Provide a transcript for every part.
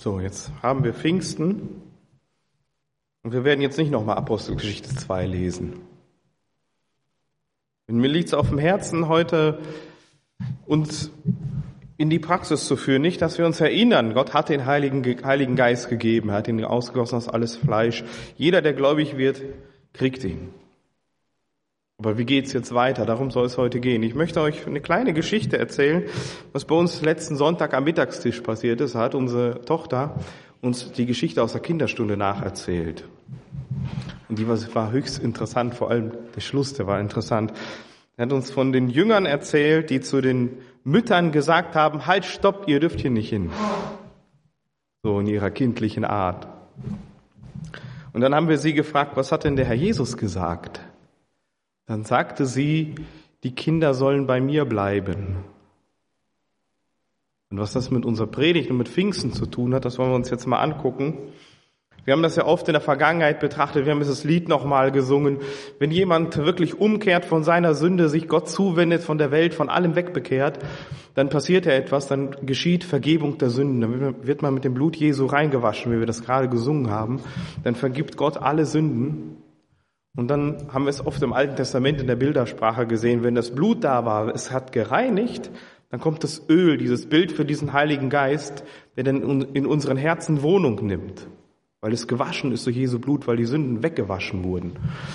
So, jetzt haben wir Pfingsten und wir werden jetzt nicht nochmal Apostelgeschichte 2 lesen. Und mir liegt es auf dem Herzen, heute uns in die Praxis zu führen. Nicht, dass wir uns erinnern, Gott hat den Heiligen Geist gegeben, er hat ihn ausgegossen aus alles Fleisch. Jeder, der gläubig wird, kriegt ihn. Aber wie geht's jetzt weiter? Darum soll es heute gehen. Ich möchte euch eine kleine Geschichte erzählen, was bei uns letzten Sonntag am Mittagstisch passiert ist. Da hat unsere Tochter uns die Geschichte aus der Kinderstunde nacherzählt. Und die war höchst interessant, vor allem der Schluss, der war interessant. Er hat uns von den Jüngern erzählt, die zu den Müttern gesagt haben, halt, stopp, ihr dürft hier nicht hin. So in ihrer kindlichen Art. Und dann haben wir sie gefragt, was hat denn der Herr Jesus gesagt? Dann sagte sie, die Kinder sollen bei mir bleiben. Und was das mit unserer Predigt und mit Pfingsten zu tun hat, das wollen wir uns jetzt mal angucken. Wir haben das ja oft in der Vergangenheit betrachtet, wir haben dieses Lied nochmal gesungen. Wenn jemand wirklich umkehrt von seiner Sünde, sich Gott zuwendet, von der Welt, von allem wegbekehrt, dann passiert ja etwas, dann geschieht Vergebung der Sünden. Dann wird man mit dem Blut Jesu reingewaschen, wie wir das gerade gesungen haben. Dann vergibt Gott alle Sünden. Und dann haben wir es oft im Alten Testament in der Bildersprache gesehen, wenn das Blut da war, es hat gereinigt, dann kommt das Öl, dieses Bild für diesen Heiligen Geist, der dann in unseren Herzen Wohnung nimmt, weil es gewaschen ist durch Jesu Blut, weil die Sünden weggewaschen wurden.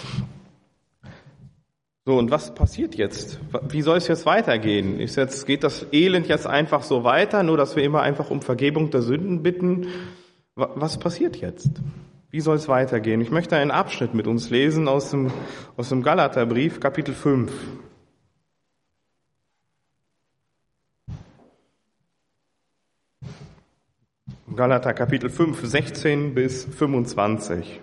So, und was passiert jetzt? Wie soll es jetzt weitergehen? Geht das Elend jetzt einfach so weiter, nur dass wir immer einfach um Vergebung der Sünden bitten? Was passiert jetzt? Wie soll es weitergehen? Ich möchte einen Abschnitt mit uns lesen aus dem Galaterbrief, Kapitel 5. Galater, Kapitel 5, 16 bis 25.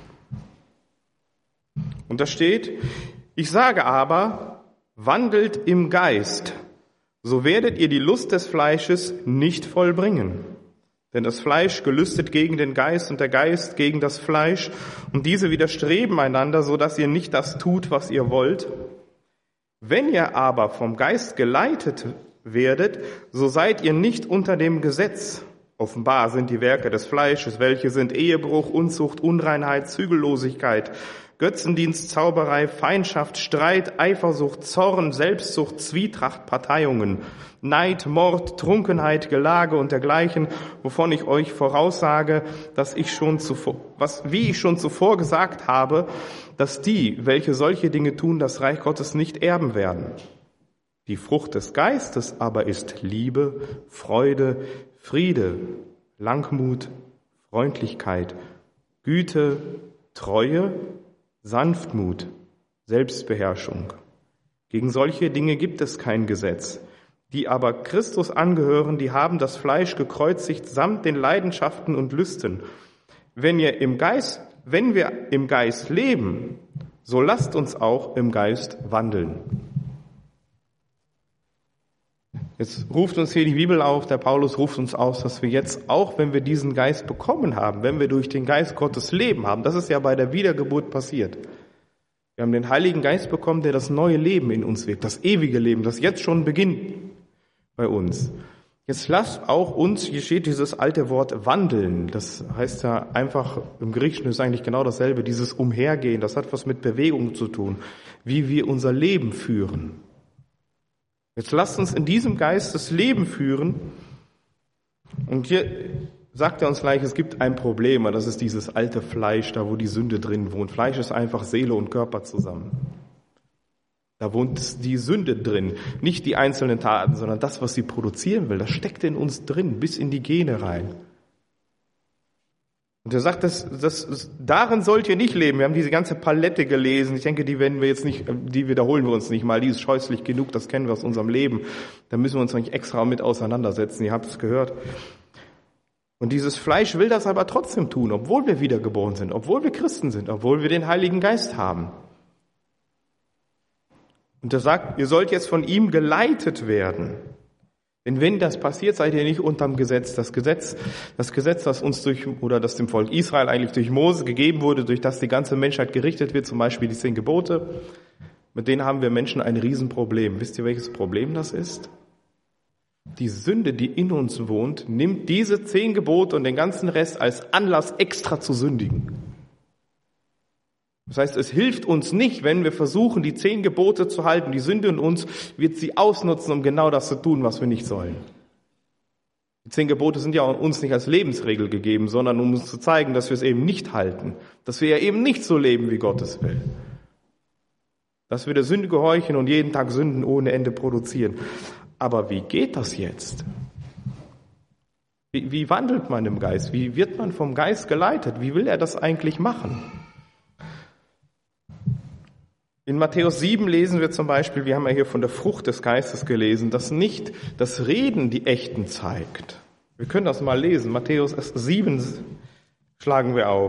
Und da steht, ich sage aber, wandelt im Geist, so werdet ihr die Lust des Fleisches nicht vollbringen. Denn das Fleisch gelüstet gegen den Geist und der Geist gegen das Fleisch, und diese widerstreben einander, so dass ihr nicht das tut, was ihr wollt. Wenn ihr aber vom Geist geleitet werdet, so seid ihr nicht unter dem Gesetz. Offenbar sind die Werke des Fleisches, welche sind Ehebruch, Unzucht, Unreinheit, Zügellosigkeit, Götzendienst, Zauberei, Feindschaft, Streit, Eifersucht, Zorn, Selbstsucht, Zwietracht, Parteiungen, Neid, Mord, Trunkenheit, Gelage und dergleichen, wovon ich euch voraussage, wie ich schon zuvor gesagt habe, dass die, welche solche Dinge tun, das Reich Gottes nicht erben werden. Die Frucht des Geistes aber ist Liebe, Freude, Friede, Langmut, Freundlichkeit, Güte, Treue, Sanftmut, Selbstbeherrschung. Gegen solche Dinge gibt es kein Gesetz. Die aber Christus angehören, die haben das Fleisch gekreuzigt samt den Leidenschaften und Lüsten. Wenn wir im Geist leben, so lasst uns auch im Geist wandeln. Jetzt ruft uns hier die Bibel auf, der Paulus ruft uns aus, dass wir jetzt auch, wenn wir diesen Geist bekommen haben, wenn wir durch den Geist Gottes Leben haben, das ist ja bei der Wiedergeburt passiert. Wir haben den Heiligen Geist bekommen, der das neue Leben in uns wirkt, das ewige Leben, das jetzt schon beginnt bei uns. Jetzt lasst auch uns, hier steht dieses alte Wort wandeln, das heißt ja einfach, im Griechischen ist eigentlich genau dasselbe, dieses Umhergehen, das hat was mit Bewegung zu tun, wie wir unser Leben führen. Jetzt lasst uns in diesem Geist das Leben führen. Und hier sagt er uns gleich, es gibt ein Problem, und das ist dieses alte Fleisch, da wo die Sünde drin wohnt. Fleisch ist einfach Seele und Körper zusammen. Da wohnt die Sünde drin, nicht die einzelnen Taten, sondern das, was sie produzieren will. Das steckt in uns drin, bis in die Gene rein. Und er sagt, darin sollt ihr nicht leben. Wir haben diese ganze Palette gelesen. Ich denke, die wiederholen wir uns nicht mal. Die ist scheußlich genug, das kennen wir aus unserem Leben. Da müssen wir uns nicht extra mit auseinandersetzen. Ihr habt es gehört. Und dieses Fleisch will das aber trotzdem tun, obwohl wir wiedergeboren sind, obwohl wir Christen sind, obwohl wir den Heiligen Geist haben. Und er sagt, ihr sollt jetzt von ihm geleitet werden. Denn wenn das passiert, seid ihr nicht unterm Gesetz. Das Gesetz, das dem Volk Israel eigentlich durch Mose gegeben wurde, durch das die ganze Menschheit gerichtet wird, zum Beispiel die 10 Gebote, mit denen haben wir Menschen ein Riesenproblem. Wisst ihr, welches Problem das ist? Die Sünde, die in uns wohnt, nimmt diese 10 Gebote und den ganzen Rest als Anlass, extra zu sündigen. Das heißt, es hilft uns nicht, wenn wir versuchen, die 10 Gebote zu halten. Die Sünde in uns wird sie ausnutzen, um genau das zu tun, was wir nicht sollen. Die 10 Gebote sind ja uns nicht als Lebensregel gegeben, sondern um uns zu zeigen, dass wir es eben nicht halten. Dass wir ja eben nicht so leben, wie Gott es will. Dass wir der Sünde gehorchen und jeden Tag Sünden ohne Ende produzieren. Aber wie geht das jetzt? Wie wandelt man im Geist? Wie wird man vom Geist geleitet? Wie will er das eigentlich machen? In Matthäus 7 lesen wir zum Beispiel, wir haben ja hier von der Frucht des Geistes gelesen, dass nicht das Reden die Echten zeigt. Wir können das mal lesen. Matthäus 7 schlagen wir auf.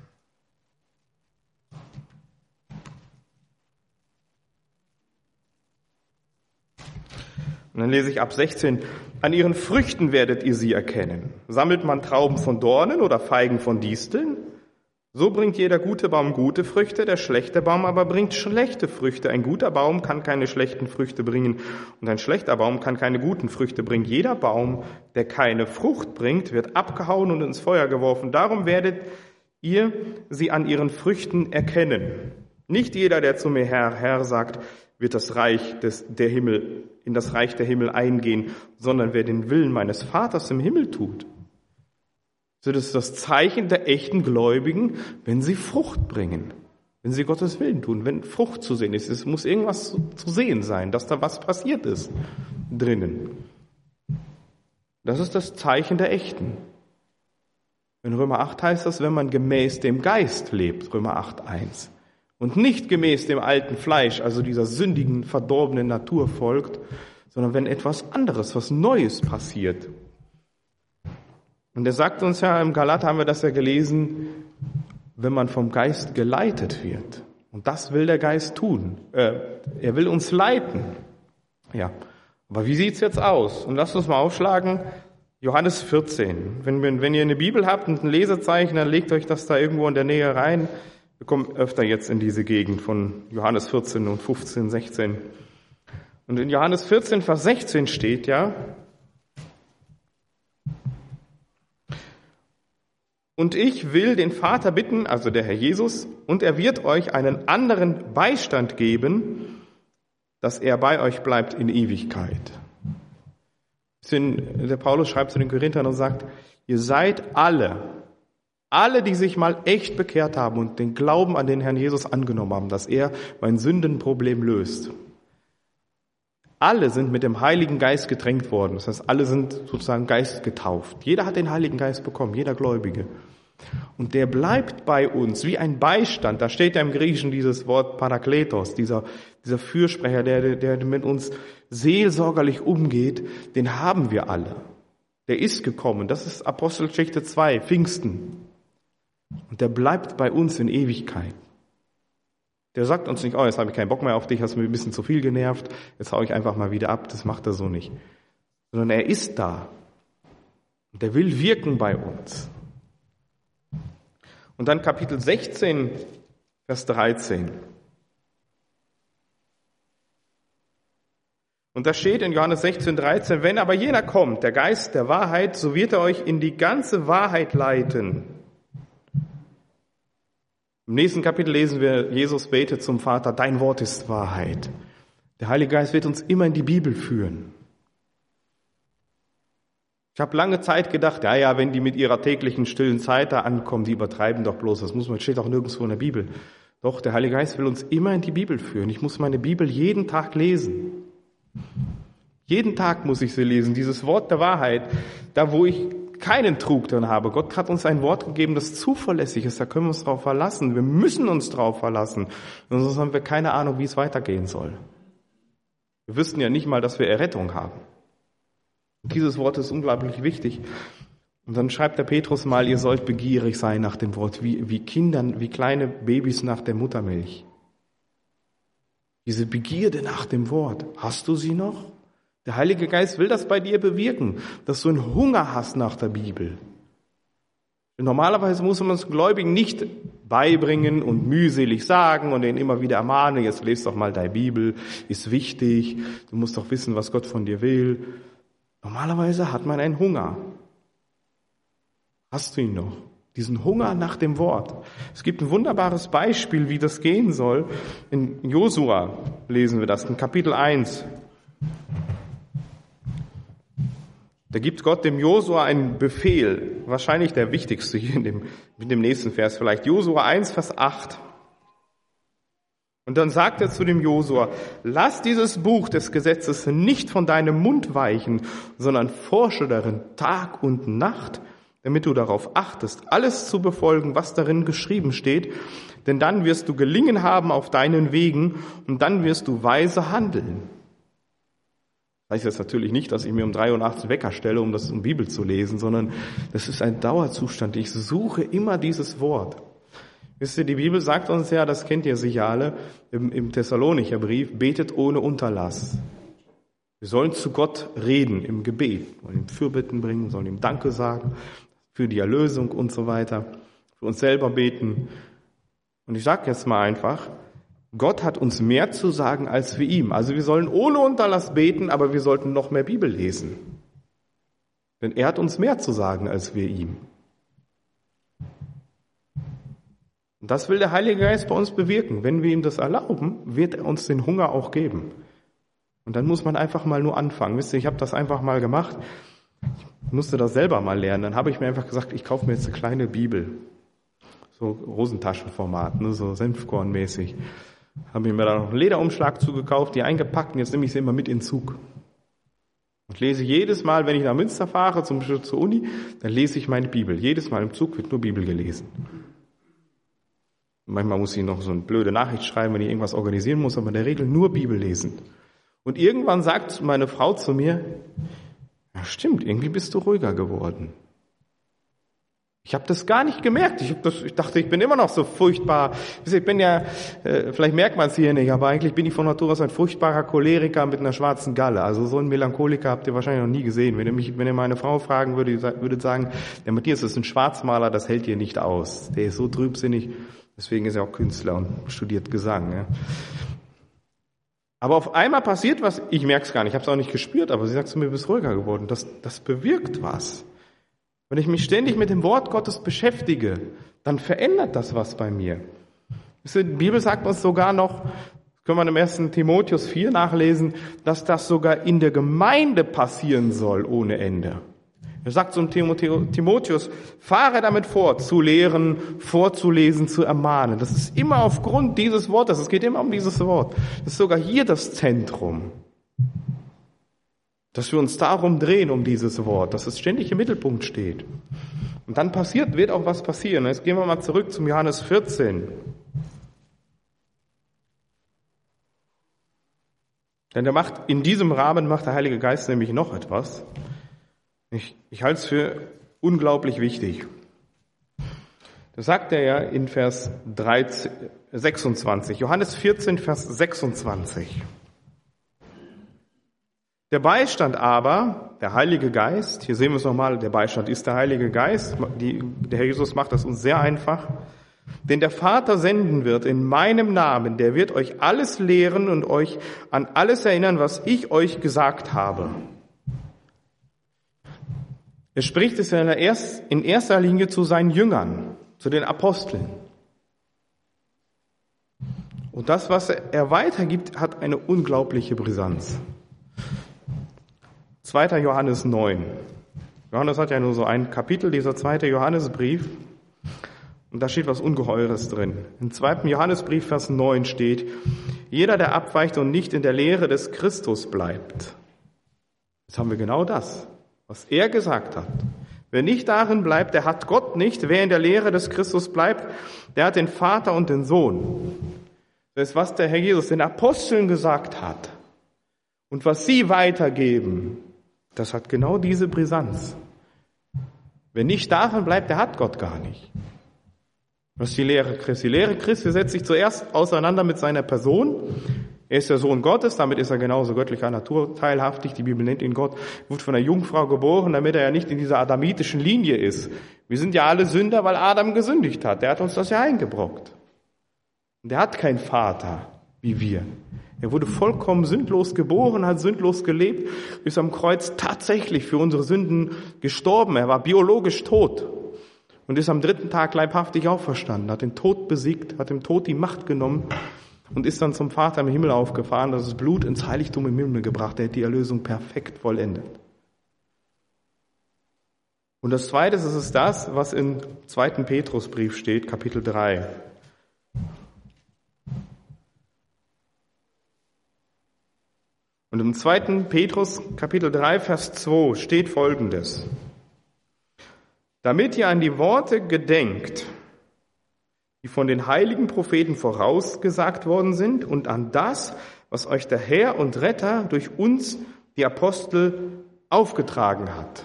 Und dann lese ich ab 16. An ihren Früchten werdet ihr sie erkennen. Sammelt man Trauben von Dornen oder Feigen von Disteln? So bringt jeder gute Baum gute Früchte, der schlechte Baum aber bringt schlechte Früchte. Ein guter Baum kann keine schlechten Früchte bringen und ein schlechter Baum kann keine guten Früchte bringen. Jeder Baum, der keine Frucht bringt, wird abgehauen und ins Feuer geworfen. Darum werdet ihr sie an ihren Früchten erkennen. Nicht jeder, der zu mir Herr, Herr sagt, wird in das Reich der Himmel eingehen, sondern wer den Willen meines Vaters im Himmel tut. So, das ist das Zeichen der echten Gläubigen, wenn sie Frucht bringen, wenn sie Gottes Willen tun, wenn Frucht zu sehen ist. Es muss irgendwas zu sehen sein, dass da was passiert ist drinnen. Das ist das Zeichen der Echten. In Römer 8 heißt das, wenn man gemäß dem Geist lebt, Römer 8,1, und nicht gemäß dem alten Fleisch, also dieser sündigen, verdorbenen Natur folgt, sondern wenn etwas anderes, was Neues passiert. Und er sagt uns ja, im Galater haben wir das ja gelesen, wenn man vom Geist geleitet wird. Und das will der Geist tun. Er will uns leiten. Ja. Aber wie sieht's jetzt aus? Und lasst uns mal aufschlagen, Johannes 14. Wenn ihr eine Bibel habt und ein Lesezeichen, dann legt euch das da irgendwo in der Nähe rein. Wir kommen öfter jetzt in diese Gegend von Johannes 14 und 15, 16. Und in Johannes 14, Vers 16 steht ja, und ich will den Vater bitten, also der Herr Jesus, und er wird euch einen anderen Beistand geben, dass er bei euch bleibt in Ewigkeit. Der Paulus schreibt zu den Korinthern und sagt, ihr seid alle, die sich mal echt bekehrt haben und den Glauben an den Herrn Jesus angenommen haben, dass er mein Sündenproblem löst. Alle sind mit dem Heiligen Geist getränkt worden. Das heißt, alle sind sozusagen geistgetauft. Jeder hat den Heiligen Geist bekommen, jeder Gläubige. Und der bleibt bei uns wie ein Beistand. Da steht ja im Griechischen dieses Wort Parakletos, dieser Fürsprecher, der mit uns seelsorgerlich umgeht, den haben wir alle. Der ist gekommen. Das ist Apostelgeschichte 2, Pfingsten. Und der bleibt bei uns in Ewigkeit. Der sagt uns nicht, oh, jetzt habe ich keinen Bock mehr auf dich, hast mir ein bisschen zu viel genervt, jetzt hau ich einfach mal wieder ab, das macht er so nicht. Sondern er ist da. Und der will wirken bei uns. Und dann Kapitel 16, Vers 13. Und da steht in Johannes 16, 13, wenn aber jener kommt, der Geist der Wahrheit, so wird er euch in die ganze Wahrheit leiten. Im nächsten Kapitel lesen wir, Jesus betet zum Vater, dein Wort ist Wahrheit. Der Heilige Geist wird uns immer in die Bibel führen. Ich habe lange Zeit gedacht, ja, wenn die mit ihrer täglichen stillen Zeit da ankommen, die übertreiben doch bloß, das steht auch nirgendwo in der Bibel. Doch, der Heilige Geist will uns immer in die Bibel führen. Ich muss meine Bibel jeden Tag lesen. Jeden Tag muss ich sie lesen, dieses Wort der Wahrheit, da wo ich keinen Trug drin habe. Gott hat uns ein Wort gegeben, das zuverlässig ist, da können wir uns drauf verlassen. Wir müssen uns drauf verlassen, sonst haben wir keine Ahnung, wie es weitergehen soll. Wir wüssten ja nicht mal, dass wir Errettung haben. Und dieses Wort ist unglaublich wichtig. Und dann schreibt der Petrus mal, ihr sollt begierig sein nach dem Wort, wie Kindern, wie kleine Babys nach der Muttermilch. Diese Begierde nach dem Wort, hast du sie noch? Der Heilige Geist will das bei dir bewirken, dass du einen Hunger hast nach der Bibel. Normalerweise muss man es Gläubigen nicht beibringen und mühselig sagen und ihn immer wieder ermahnen, jetzt lest doch mal deine Bibel, ist wichtig, du musst doch wissen, was Gott von dir will. Normalerweise hat man einen Hunger. Hast du ihn noch? Diesen Hunger nach dem Wort. Es gibt ein wunderbares Beispiel, wie das gehen soll. In Josua lesen wir das, in Kapitel 1. Da gibt Gott dem Josua einen Befehl, wahrscheinlich der wichtigste hier in dem nächsten Vers vielleicht. Josua 1, Vers 8. Und dann sagt er zu dem Josua, lass dieses Buch des Gesetzes nicht von deinem Mund weichen, sondern forsche darin Tag und Nacht, damit du darauf achtest, alles zu befolgen, was darin geschrieben steht, denn dann wirst du Gelingen haben auf deinen Wegen und dann wirst du weise handeln. Das heißt jetzt natürlich nicht, dass ich mir um 3 Uhr nachts einen Wecker stelle, um das in Bibel zu lesen, sondern das ist ein Dauerzustand. Ich suche immer dieses Wort. Wisst ihr, die Bibel sagt uns ja, das kennt ihr sicher alle, im Thessalonicher Brief, betet ohne Unterlass. Wir sollen zu Gott reden im Gebet, wir sollen ihm Fürbitten bringen, sollen ihm Danke sagen für die Erlösung und so weiter, für uns selber beten. Und ich sage jetzt mal einfach, Gott hat uns mehr zu sagen als wir ihm. Also wir sollen ohne Unterlass beten, aber wir sollten noch mehr Bibel lesen. Denn er hat uns mehr zu sagen als wir ihm. Und das will der Heilige Geist bei uns bewirken. Wenn wir ihm das erlauben, wird er uns den Hunger auch geben. Und dann muss man einfach mal nur anfangen. Wisst ihr, ich habe das einfach mal gemacht. Ich musste das selber mal lernen. Dann habe ich mir einfach gesagt, ich kaufe mir jetzt eine kleine Bibel. So Rosentaschenformat, ne, so Senfkornmäßig. Habe ich mir da noch einen Lederumschlag zugekauft, die eingepackt und jetzt nehme ich sie immer mit in den Zug. Und lese jedes Mal, wenn ich nach Münster fahre, zur Uni, dann lese ich meine Bibel. Jedes Mal im Zug wird nur Bibel gelesen. Manchmal muss ich noch so eine blöde Nachricht schreiben, wenn ich irgendwas organisieren muss, aber in der Regel nur Bibel lesen. Und irgendwann sagt meine Frau zu mir, ja stimmt, irgendwie bist du ruhiger geworden. Ich habe das gar nicht gemerkt. Ich dachte, ich bin immer noch so furchtbar. Ich bin ja, vielleicht merkt man es hier nicht, aber eigentlich bin ich von Natur aus ein furchtbarer Choleriker mit einer schwarzen Galle. Also so einen Melancholiker habt ihr wahrscheinlich noch nie gesehen. Wenn ihr meine Frau fragen würdet sagen, der Matthias ist ein Schwarzmaler, das hält ihr nicht aus. Der ist so trübsinnig, deswegen ist er auch Künstler und studiert Gesang. Ja. Aber auf einmal passiert was, ich merke es gar nicht, ich habe es auch nicht gespürt, aber sie sagt zu mir, du bist ruhiger geworden. Das bewirkt was. Wenn ich mich ständig mit dem Wort Gottes beschäftige, dann verändert das was bei mir. Die Bibel sagt uns sogar noch, das können wir im 1. Timotheus 4 nachlesen, dass das sogar in der Gemeinde passieren soll ohne Ende. Er sagt zum Timotheus, fahre damit fort, zu lehren, vorzulesen, zu ermahnen. Das ist immer aufgrund dieses Wortes, es geht immer um dieses Wort. Das ist sogar hier das Zentrum. Dass wir uns darum drehen, um dieses Wort, dass es ständig im Mittelpunkt steht. Und dann wird auch was passieren. Jetzt gehen wir mal zurück zum Johannes 14. Denn in diesem Rahmen macht der Heilige Geist nämlich noch etwas. Ich halte es für unglaublich wichtig. Das sagt er ja in Vers 26. Johannes 14, Vers 26. Der Beistand aber, der Heilige Geist, hier sehen wir es nochmal, der Beistand ist der Heilige Geist, der Herr Jesus macht das uns sehr einfach, den der Vater senden wird in meinem Namen, der wird euch alles lehren und euch an alles erinnern, was ich euch gesagt habe. Er spricht es ja in erster Linie zu seinen Jüngern, zu den Aposteln. Und das, was er weitergibt, hat eine unglaubliche Brisanz. 2. Johannes 9. Johannes hat ja nur so ein Kapitel, dieser 2. Johannesbrief. Und da steht was Ungeheures drin. Im 2. Johannesbrief, Vers 9 steht, jeder, der abweicht und nicht in der Lehre des Christus bleibt. Jetzt haben wir genau das, was er gesagt hat. Wer nicht darin bleibt, der hat Gott nicht. Wer in der Lehre des Christus bleibt, der hat den Vater und den Sohn. Das ist, was der Herr Jesus den Aposteln gesagt hat. Und was sie weitergeben, das hat genau diese Brisanz. Wer nicht darin bleibt, der hat Gott gar nicht. Was ist die Lehre Christi? Die Lehre Christi setzt sich zuerst auseinander mit seiner Person. Er ist der Sohn Gottes, damit ist er genauso göttlicher Natur teilhaftig. Die Bibel nennt ihn Gott. Er wurde von einer Jungfrau geboren, damit er ja nicht in dieser adamitischen Linie ist. Wir sind ja alle Sünder, weil Adam gesündigt hat. Der hat uns das ja eingebrockt. Und er hat keinen Vater, wie wir. Er wurde vollkommen sündlos geboren, hat sündlos gelebt, ist am Kreuz tatsächlich für unsere Sünden gestorben. Er war biologisch tot und ist am 3. Tag leibhaftig auferstanden, hat den Tod besiegt, hat dem Tod die Macht genommen und ist dann zum Vater im Himmel aufgefahren, das Blut ins Heiligtum im Himmel gebracht. Er hat die Erlösung perfekt vollendet. Und das Zweite, das ist das, was im 2. Petrusbrief steht, Kapitel 3. Und im 2. Petrus, Kapitel 3, Vers 2 steht Folgendes. Damit ihr an die Worte gedenkt, die von den heiligen Propheten vorausgesagt worden sind, und an das, was euch der Herr und Retter durch uns, die Apostel, aufgetragen hat.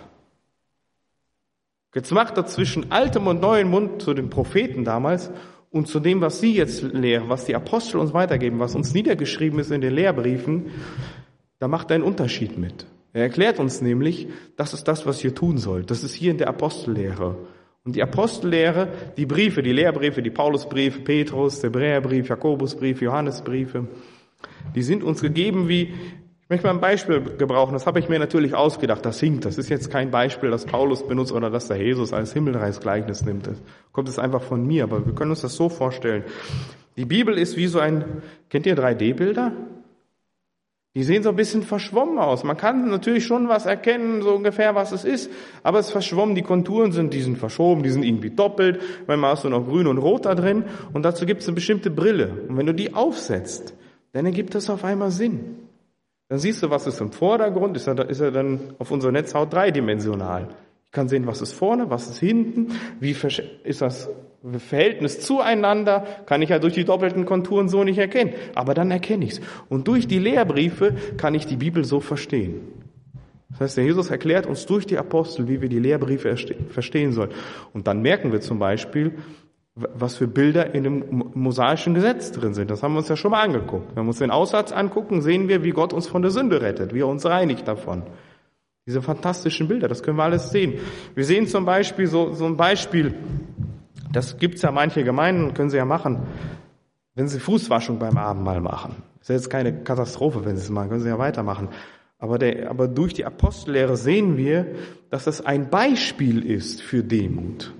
Jetzt macht er zwischen altem und neuem Mund zu den Propheten damals und zu dem, was sie jetzt lehren, was die Apostel uns weitergeben, was uns niedergeschrieben ist in den Lehrbriefen, da macht er einen Unterschied mit. Er erklärt uns nämlich, das ist das, was ihr tun sollt. Das ist hier in der Apostellehre. Und die Apostellehre, die Briefe, die Lehrbriefe, die Paulusbriefe, Petrus, der Hebräerbrief, Jakobusbrief, Johannesbriefe, die sind uns gegeben wie, ich möchte mal ein Beispiel gebrauchen, das habe ich mir natürlich ausgedacht, das hinkt. Das ist jetzt kein Beispiel, das Paulus benutzt oder das der Jesus als Himmelreichsgleichnis nimmt. Das kommt es einfach von mir, aber wir können uns das so vorstellen. Die Bibel ist wie so kennt ihr 3D-Bilder? Die sehen so ein bisschen verschwommen aus. Man kann natürlich schon was erkennen, so ungefähr, was es ist, aber es ist verschwommen. Die Konturen sind verschoben, die sind irgendwie doppelt. Manchmal hast du noch grün und rot da drin und dazu gibt es eine bestimmte Brille. Und wenn du die aufsetzt, dann ergibt das auf einmal Sinn. Dann siehst du, was ist im Vordergrund, ist er dann auf unserer Netzhaut dreidimensional. Ich kann sehen, was ist vorne, was ist hinten, wie ist das Verhältnis zueinander, kann ich ja durch die doppelten Konturen so nicht erkennen. Aber dann erkenne ich es. Und durch die Lehrbriefe kann ich die Bibel so verstehen. Das heißt, der Jesus erklärt uns durch die Apostel, wie wir die Lehrbriefe verstehen sollen. Und dann merken wir zum Beispiel, was für Bilder in dem mosaischen Gesetz drin sind. Das haben wir uns ja schon mal angeguckt. Wenn wir uns den Aussatz angucken, sehen wir, wie Gott uns von der Sünde rettet, wie er uns reinigt davon. Diese fantastischen Bilder, das können wir alles sehen. Wir sehen zum Beispiel so ein Beispiel, das gibt's ja manche Gemeinden, können sie ja machen, wenn sie Fußwaschung beim Abendmahl machen. Das ist ja jetzt keine Katastrophe, wenn sie es machen, können sie ja weitermachen. Aber durch die Apostellehre sehen wir, dass es ein Beispiel ist für Demut.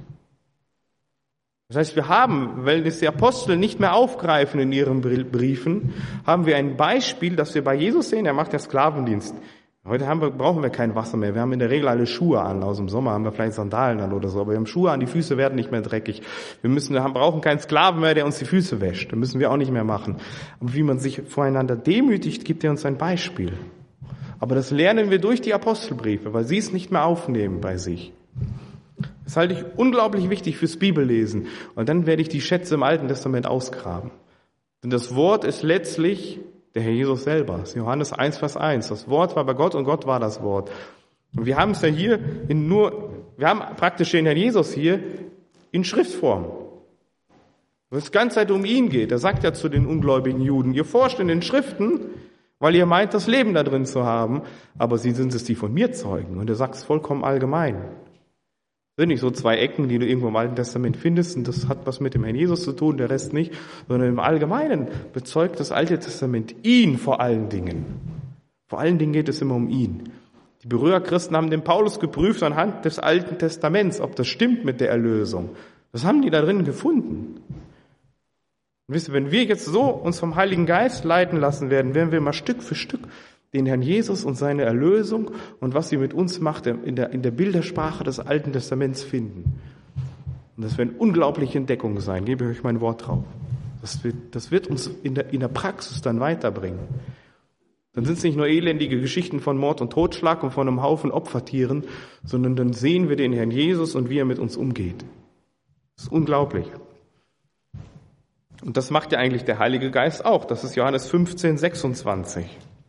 Das heißt, wir haben, weil es die Apostel nicht mehr aufgreifen in ihren Briefen, haben wir ein Beispiel, das wir bei Jesus sehen. Er macht ja Sklavendienst. Heute brauchen wir kein Wasser mehr. Wir haben in der Regel alle Schuhe an. Aus dem Sommer haben wir vielleicht Sandalen an oder so. Aber wir haben Schuhe an, die Füße werden nicht mehr dreckig. Brauchen keinen Sklaven mehr, der uns die Füße wäscht. Das müssen wir auch nicht mehr machen. Aber wie man sich voreinander demütigt, gibt er uns ein Beispiel. Aber das lernen wir durch die Apostelbriefe, weil sie es nicht mehr aufnehmen bei sich. Das halte ich unglaublich wichtig fürs Bibellesen. Und dann werde ich die Schätze im Alten Testament ausgraben. Denn das Wort ist letztlich der Herr Jesus selber. Das ist Johannes 1, Vers 1. Das Wort war bei Gott und Gott war das Wort. Und wir haben es ja hier wir haben praktisch den Herrn Jesus hier in Schriftform. Wo es die ganze Zeit um ihn geht. Er sagt ja zu den ungläubigen Juden, ihr forscht in den Schriften, weil ihr meint, das Leben da drin zu haben, aber sie sind es, die von mir zeugen. Und er sagt es vollkommen allgemein. Das sind nicht so 2 Ecken, die du irgendwo im Alten Testament findest, und das hat was mit dem Herrn Jesus zu tun, der Rest nicht, sondern im Allgemeinen bezeugt das Alte Testament ihn vor allen Dingen. Vor allen Dingen geht es immer um ihn. Die Berührerchristen haben den Paulus geprüft anhand des Alten Testaments, ob das stimmt mit der Erlösung. Das haben die da drin gefunden. Und wisst ihr, wenn wir jetzt so uns vom Heiligen Geist leiten lassen werden, werden wir mal Stück für Stück den Herrn Jesus und seine Erlösung und was sie mit uns macht, in der Bildersprache des Alten Testaments finden. Und das werden unglaubliche Entdeckungen sein, gebe ich euch mein Wort drauf. Das wird uns in der Praxis dann weiterbringen. Dann sind es nicht nur elendige Geschichten von Mord und Totschlag und von einem Haufen Opfertieren, sondern dann sehen wir den Herrn Jesus und wie er mit uns umgeht. Das ist unglaublich. Und das macht ja eigentlich der Heilige Geist auch. Das ist Johannes 15, 26.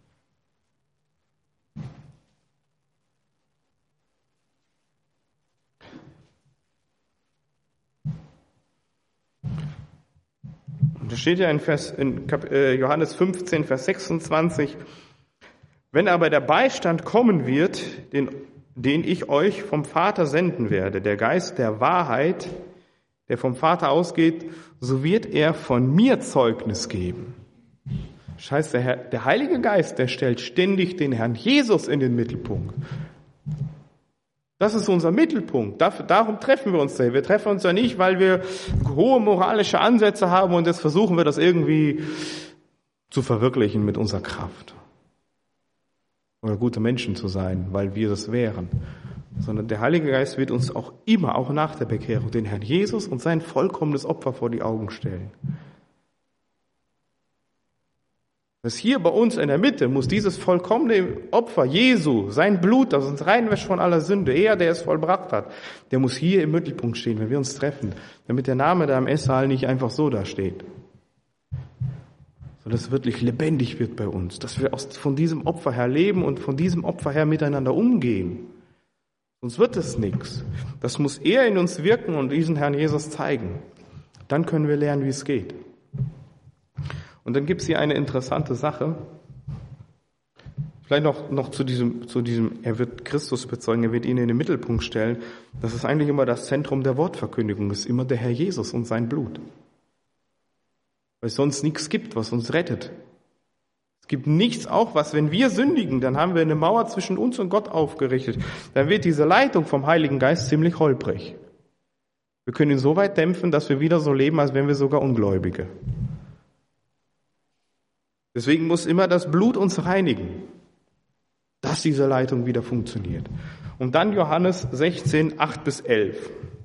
Da steht ja in Johannes 15, Vers 26, wenn aber der Beistand kommen wird, den ich euch vom Vater senden werde, der Geist der Wahrheit, der vom Vater ausgeht, so wird er von mir Zeugnis geben. Das heißt, der Heilige Geist, der stellt ständig den Herrn Jesus in den Mittelpunkt. Das ist unser Mittelpunkt. Darum treffen wir uns da. Wir treffen uns da nicht, weil wir hohe moralische Ansätze haben und jetzt versuchen wir das irgendwie zu verwirklichen mit unserer Kraft. Oder gute Menschen zu sein, weil wir das wären. Sondern der Heilige Geist wird uns auch immer, auch nach der Bekehrung, den Herrn Jesus und sein vollkommenes Opfer vor die Augen stellen. Das hier bei uns in der Mitte muss dieses vollkommene Opfer Jesu, sein Blut, das uns reinwäscht von aller Sünde, er, der es vollbracht hat, der muss hier im Mittelpunkt stehen, wenn wir uns treffen, damit der Name da im Esssaal nicht einfach so da steht. Sondern dass es wirklich lebendig wird bei uns, dass wir von diesem Opfer her leben und von diesem Opfer her miteinander umgehen. Sonst wird es nichts. Das muss er in uns wirken und diesen Herrn Jesus zeigen. Dann können wir lernen, wie es geht. Und dann gibt es hier eine interessante Sache. Vielleicht noch zu diesem, er wird Christus bezeugen, er wird ihn in den Mittelpunkt stellen. Das ist eigentlich immer das Zentrum der Wortverkündigung, ist immer der Herr Jesus und sein Blut. Weil es sonst nichts gibt, was uns rettet. Es gibt nichts auch, was, wenn wir sündigen, dann haben wir eine Mauer zwischen uns und Gott aufgerichtet. Dann wird diese Leitung vom Heiligen Geist ziemlich holprig. Wir können ihn so weit dämpfen, dass wir wieder so leben, als wären wir sogar Ungläubige. Deswegen muss immer das Blut uns reinigen, dass diese Leitung wieder funktioniert. Und dann Johannes 16, 8-11.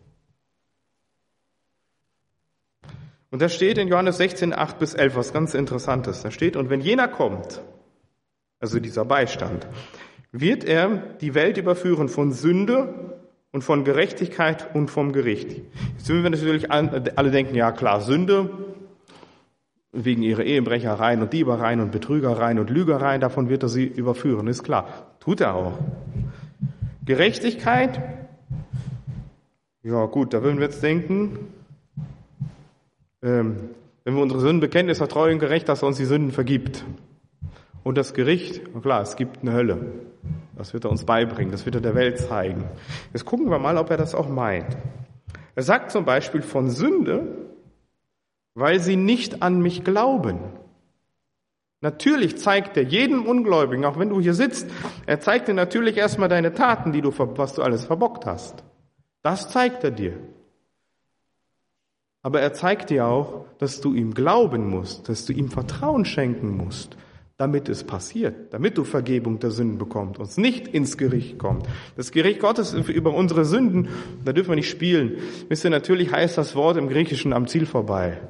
Und da steht in Johannes 16, 8-11 was ganz Interessantes. Da steht, und wenn jener kommt, also dieser Beistand, wird er die Welt überführen von Sünde und von Gerechtigkeit und vom Gericht. Jetzt würden wir natürlich alle denken, ja klar, Sünde, wegen ihrer Ehebrechereien und Diebereien und Betrügereien und Lügereien, davon wird er sie überführen, ist klar. Tut er auch. Gerechtigkeit, ja gut, da würden wir jetzt denken, wenn wir unsere Sünden bekennen, ist er treu und gerecht, dass er uns die Sünden vergibt. Und das Gericht, na klar, es gibt eine Hölle. Das wird er uns beibringen, das wird er der Welt zeigen. Jetzt gucken wir mal, ob er das auch meint. Er sagt zum Beispiel von Sünde, weil sie nicht an mich glauben. Natürlich zeigt er jedem Ungläubigen, auch wenn du hier sitzt, er zeigt dir natürlich erstmal deine Taten, was du alles verbockt hast. Das zeigt er dir. Aber er zeigt dir auch, dass du ihm glauben musst, dass du ihm Vertrauen schenken musst, damit es passiert, damit du Vergebung der Sünden bekommst und nicht ins Gericht kommt. Das Gericht Gottes über unsere Sünden, da dürfen wir nicht spielen. Wisst ihr, natürlich heißt das Wort im Griechischen am Ziel vorbei.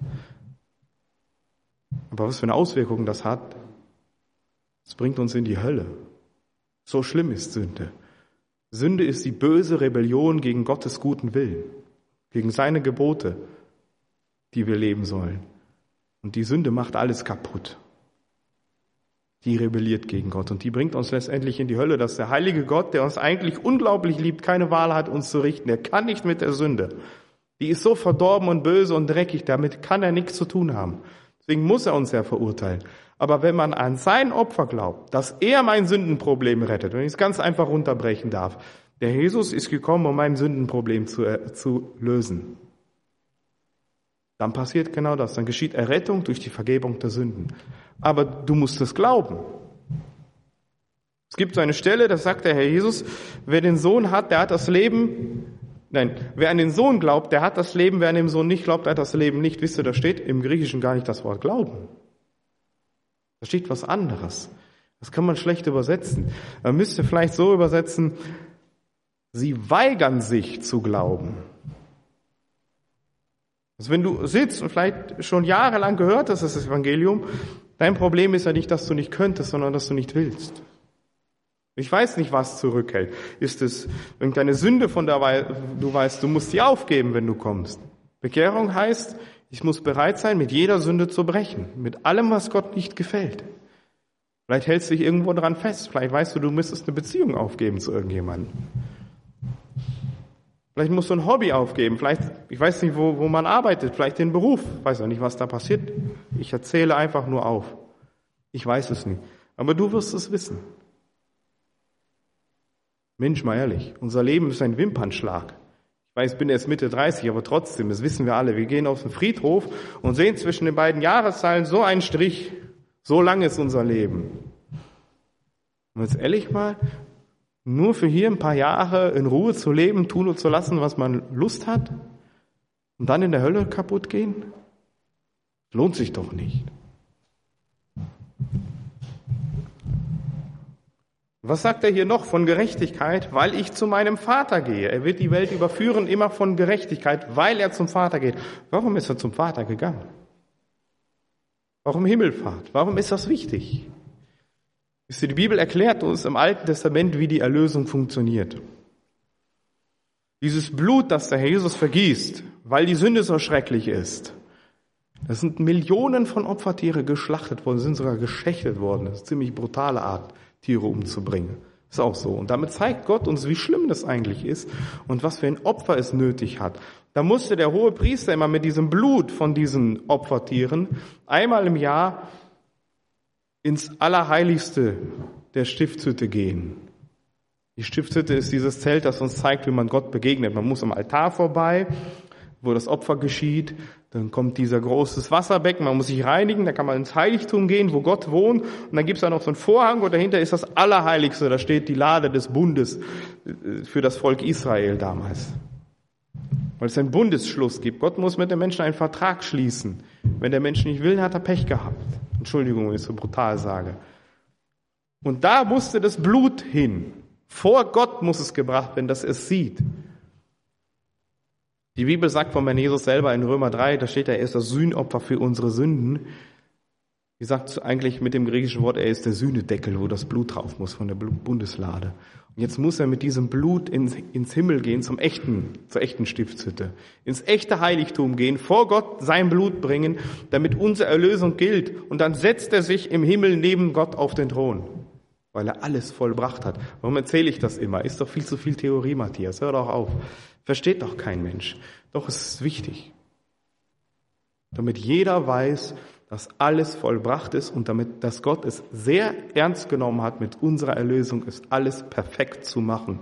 Aber was für eine Auswirkung das hat, es bringt uns in die Hölle. So schlimm ist Sünde. Sünde ist die böse Rebellion gegen Gottes guten Willen, gegen seine Gebote, die wir leben sollen. Und die Sünde macht alles kaputt. Die rebelliert gegen Gott und die bringt uns letztendlich in die Hölle, dass der heilige Gott, der uns eigentlich unglaublich liebt, keine Wahl hat, uns zu richten. Er kann nicht mit der Sünde. Die ist so verdorben und böse und dreckig, damit kann er nichts zu tun haben. Deswegen muss er uns ja verurteilen. Aber wenn man an sein Opfer glaubt, dass er mein Sündenproblem rettet, wenn ich es ganz einfach runterbrechen darf, der Jesus ist gekommen, um mein Sündenproblem zu lösen. Dann passiert genau das. Dann geschieht Errettung durch die Vergebung der Sünden. Aber du musst es glauben. Es gibt so eine Stelle, da sagt der Herr Jesus, wer den Sohn hat, der hat das Leben. Nein, wer an den Sohn glaubt, der hat das Leben. Wer an den Sohn nicht glaubt, der hat das Leben nicht. Wisst ihr, da steht im Griechischen gar nicht das Wort Glauben. Da steht was anderes. Das kann man schlecht übersetzen. Man müsste vielleicht so übersetzen, sie weigern sich zu glauben. Also wenn du sitzt und vielleicht schon jahrelang gehört hast, das Evangelium, dein Problem ist ja nicht, dass du nicht könntest, sondern dass du nicht willst. Ich weiß nicht, was zurückhält. Ist es irgendeine Sünde, von der du weißt, du musst sie aufgeben, wenn du kommst? Bekehrung heißt, ich muss bereit sein, mit jeder Sünde zu brechen, mit allem, was Gott nicht gefällt. Vielleicht hältst du dich irgendwo dran fest. Vielleicht weißt du, du müsstest eine Beziehung aufgeben zu irgendjemandem. Vielleicht musst du ein Hobby aufgeben. Vielleicht, ich weiß nicht, wo man arbeitet. Vielleicht den Beruf. Ich weiß auch nicht, was da passiert. Ich erzähle einfach nur auf. Ich weiß es nicht. Aber du wirst es wissen. Mensch, mal ehrlich. Unser Leben ist ein Wimpernschlag. Ich weiß, ich bin erst Mitte 30, aber trotzdem, das wissen wir alle. Wir gehen auf den Friedhof und sehen zwischen den beiden Jahreszahlen so einen Strich. So lang ist unser Leben. Und jetzt ehrlich mal, nur für hier ein paar Jahre in Ruhe zu leben, tun und zu lassen, was man Lust hat, und dann in der Hölle kaputt gehen? Lohnt sich doch nicht. Was sagt er hier noch von Gerechtigkeit? Weil ich zu meinem Vater gehe. Er wird die Welt überführen, immer von Gerechtigkeit, weil er zum Vater geht. Warum ist er zum Vater gegangen? Warum Himmelfahrt? Warum ist das wichtig? Die Bibel erklärt uns im Alten Testament, wie die Erlösung funktioniert. Dieses Blut, das der Herr Jesus vergießt, weil die Sünde so schrecklich ist, das sind Millionen von Opfertiere geschlachtet worden, sind sogar geschächtet worden. Das ist eine ziemlich brutale Art, Tiere umzubringen. Ist auch so. Und damit zeigt Gott uns, wie schlimm das eigentlich ist und was für ein Opfer es nötig hat. Da musste der hohe Priester immer mit diesem Blut von diesen Opfertieren einmal im Jahr ins Allerheiligste der Stiftshütte gehen. Die Stiftshütte ist dieses Zelt, das uns zeigt, wie man Gott begegnet. Man muss am Altar vorbei, wo das Opfer geschieht. Dann kommt dieser großes Wasserbecken, man muss sich reinigen, da kann man ins Heiligtum gehen, wo Gott wohnt. Und dann gibt es da noch so einen Vorhang und dahinter ist das Allerheiligste. Da steht die Lade des Bundes für das Volk Israel damals. Weil es einen Bundesschluss gibt. Gott muss mit den Menschen einen Vertrag schließen. Wenn der Mensch nicht will, hat er Pech gehabt. Entschuldigung, wenn ich so brutal sage. Und da musste das Blut hin. Vor Gott muss es gebracht werden, dass er es sieht. Die Bibel sagt von Herrn Jesus selber in Römer 3, da steht, er ist das Sühnopfer für unsere Sünden. Die sagt eigentlich mit dem griechischen Wort, er ist der Sühnedeckel, wo das Blut drauf muss von der Bundeslade. Und jetzt muss er mit diesem Blut ins Himmel gehen, zur echten Stiftshütte. Ins echte Heiligtum gehen, vor Gott sein Blut bringen, damit unsere Erlösung gilt. Und dann setzt er sich im Himmel neben Gott auf den Thron, weil er alles vollbracht hat. Warum erzähle ich das immer? Ist doch viel zu viel Theorie, Matthias. Hör doch auf. Versteht doch kein Mensch. Doch es ist wichtig, damit jeder weiß, dass alles vollbracht ist und dass Gott es sehr ernst genommen hat, mit unserer Erlösung es alles perfekt zu machen.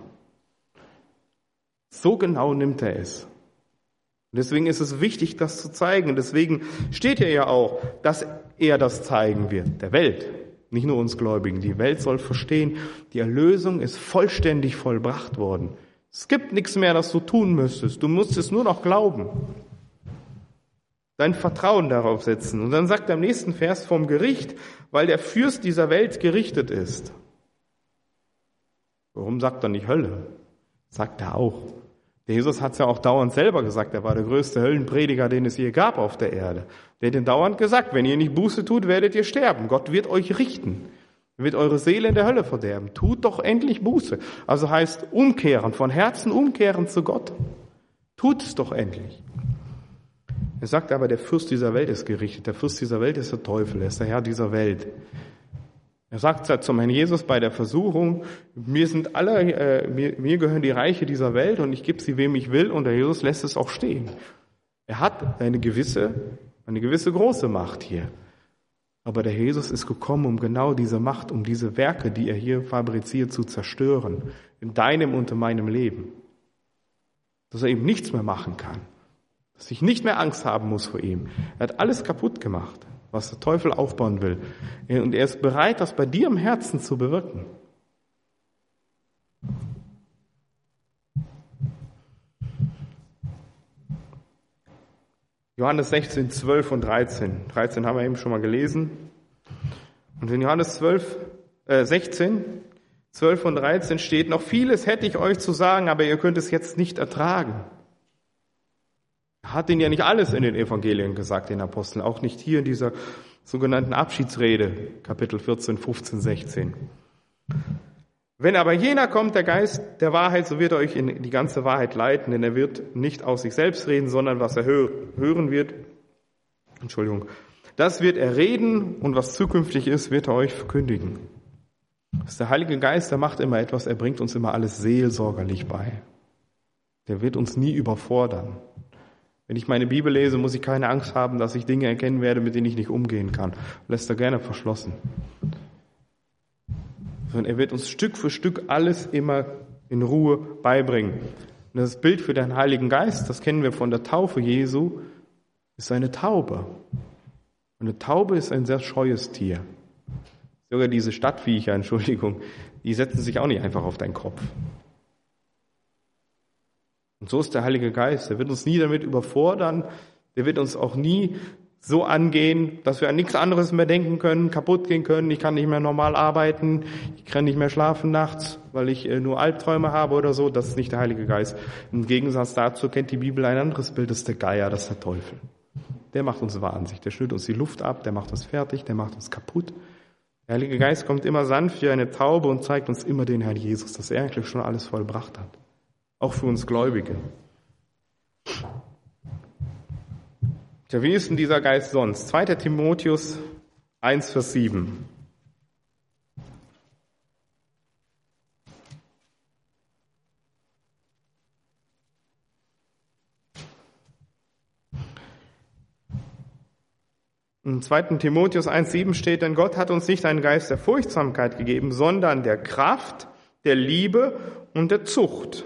So genau nimmt er es. Und deswegen ist es wichtig, das zu zeigen. Und deswegen steht hier ja auch, dass er das zeigen wird, der Welt. Nicht nur uns Gläubigen. Die Welt soll verstehen, die Erlösung ist vollständig vollbracht worden. Es gibt nichts mehr, das du tun müsstest. Du musst es nur noch glauben. Dein Vertrauen darauf setzen. Und dann sagt er im nächsten Vers vom Gericht, weil der Fürst dieser Welt gerichtet ist. Warum sagt er nicht Hölle? Sagt er auch. Der Jesus hat es ja auch dauernd selber gesagt. Er war der größte Höllenprediger, den es je gab auf der Erde. Der hat ihn dauernd gesagt, wenn ihr nicht Buße tut, werdet ihr sterben. Gott wird euch richten. Er wird eure Seele in der Hölle verderben. Tut doch endlich Buße. Also heißt umkehren, von Herzen umkehren zu Gott. Tut es doch endlich. Er sagt aber, der Fürst dieser Welt ist gerichtet. Der Fürst dieser Welt ist der Teufel, er ist der Herr dieser Welt. Er sagt zum Herrn Jesus bei der Versuchung, mir gehören die Reiche dieser Welt und ich gebe sie, wem ich will. Und der Jesus lässt es auch stehen. Er hat eine gewisse große Macht hier. Aber der Jesus ist gekommen, um genau diese Macht, um diese Werke, die er hier fabriziert, zu zerstören. In deinem und in meinem Leben. Dass er eben nichts mehr machen kann. Dass ich nicht mehr Angst haben muss vor ihm. Er hat alles kaputt gemacht, was der Teufel aufbauen will. Und er ist bereit, das bei dir im Herzen zu bewirken. Johannes 16, 12 und 13. 13 haben wir eben schon mal gelesen. Und in Johannes 16, 12 und 13 steht, noch vieles hätte ich euch zu sagen, aber ihr könnt es jetzt nicht ertragen. Er hat ihnen ja nicht alles in den Evangelien gesagt, den Aposteln, auch nicht hier in dieser sogenannten Abschiedsrede, Kapitel 14, 15, 16. Wenn aber jener kommt, der Geist der Wahrheit, so wird er euch in die ganze Wahrheit leiten, denn er wird nicht aus sich selbst reden, sondern was er hören wird, das wird er reden und was zukünftig ist, wird er euch verkündigen. Das ist der Heilige Geist, der macht immer etwas, er bringt uns immer alles seelsorgerlich bei. Der wird uns nie überfordern. Wenn ich meine Bibel lese, muss ich keine Angst haben, dass ich Dinge erkennen werde, mit denen ich nicht umgehen kann. Lässt er gerne verschlossen. Sondern er wird uns Stück für Stück alles immer in Ruhe beibringen. Und das Bild für den Heiligen Geist, das kennen wir von der Taufe Jesu, ist eine Taube. Und eine Taube ist ein sehr scheues Tier. Sogar diese Stadtviecher, Entschuldigung, die setzen sich auch nicht einfach auf deinen Kopf. Und so ist der Heilige Geist. Der wird uns nie damit überfordern. Der wird uns auch nie so angehen, dass wir an nichts anderes mehr denken können, kaputt gehen können. Ich kann nicht mehr normal arbeiten. Ich kann nicht mehr schlafen nachts, weil ich nur Albträume habe oder so. Das ist nicht der Heilige Geist. Im Gegensatz dazu kennt die Bibel ein anderes Bild. Das ist der Geier, das ist der Teufel. Der macht uns wahnsinnig. Der schnürt uns die Luft ab. Der macht uns fertig. Der macht uns kaputt. Der Heilige Geist kommt immer sanft wie eine Taube und zeigt uns immer den Herrn Jesus, dass er eigentlich schon alles vollbracht hat. Auch für uns Gläubige. Tja, wie ist denn dieser Geist sonst? 2. Timotheus 1, Vers 7. In 2. Timotheus 1,7 steht, denn Gott hat uns nicht einen Geist der Furchtsamkeit gegeben, sondern der Kraft, der Liebe und der Zucht.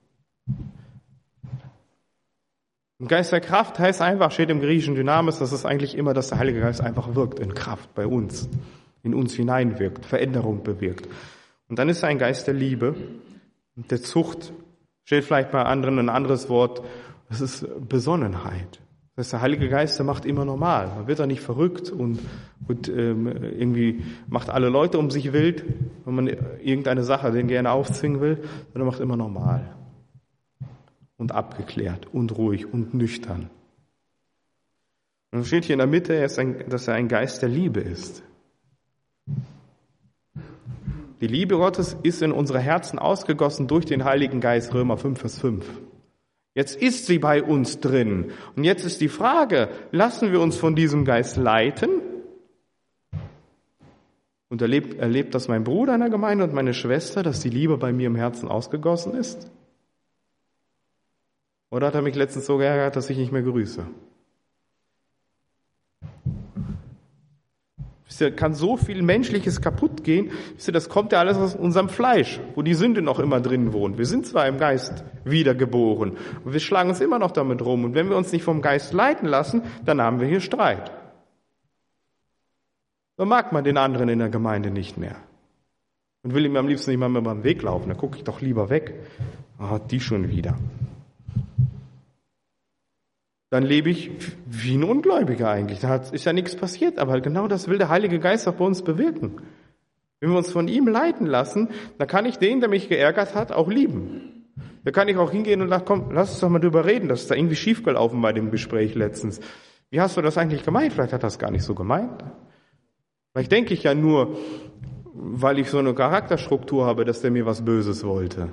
Ein Geist der Kraft heißt einfach, steht im griechischen Dynamis, das ist eigentlich immer, dass der Heilige Geist einfach wirkt in Kraft bei uns, in uns hineinwirkt, Veränderung bewirkt. Und dann ist er ein Geist der Liebe und der Zucht, steht vielleicht bei anderen ein anderes Wort, das ist Besonnenheit. Das heißt, der Heilige Geist, der macht immer normal. Man wird da nicht verrückt und irgendwie macht alle Leute um sich wild, wenn man irgendeine Sache denen gerne aufzwingen will, sondern macht immer normal. Und abgeklärt und ruhig und nüchtern. Und dann steht hier in der Mitte, dass er ein Geist der Liebe ist. Die Liebe Gottes ist in unsere Herzen ausgegossen durch den Heiligen Geist, Römer 5, Vers 5. Jetzt ist sie bei uns drin. Und jetzt ist die Frage, lassen wir uns von diesem Geist leiten? Und erlebt das mein Bruder in der Gemeinde und meine Schwester, dass die Liebe bei mir im Herzen ausgegossen ist? Oder hat er mich letztens so geärgert, dass ich nicht mehr grüße? Wisst ihr, kann so viel Menschliches kaputt gehen. Wisst ihr, das kommt ja alles aus unserem Fleisch, wo die Sünde noch immer drin wohnt. Wir sind zwar im Geist wiedergeboren, und wir schlagen uns immer noch damit rum. Und wenn wir uns nicht vom Geist leiten lassen, dann haben wir hier Streit. Dann mag man den anderen in der Gemeinde nicht mehr. Und will ihm am liebsten nicht mal mehr beim Weg laufen. Da gucke ich doch lieber weg. Ah, die schon wieder. Dann lebe ich wie ein Ungläubiger eigentlich. Da ist ja nichts passiert, aber genau das will der Heilige Geist auch bei uns bewirken. Wenn wir uns von ihm leiten lassen, dann kann ich den, der mich geärgert hat, auch lieben. Da kann ich auch hingehen und sagen, komm, lass uns doch mal drüber reden, das ist da irgendwie schiefgelaufen bei dem Gespräch letztens. Wie hast du das eigentlich gemeint? Vielleicht hat er das gar nicht so gemeint. Vielleicht denke ich ja nur, weil ich so eine Charakterstruktur habe, dass der mir was Böses wollte.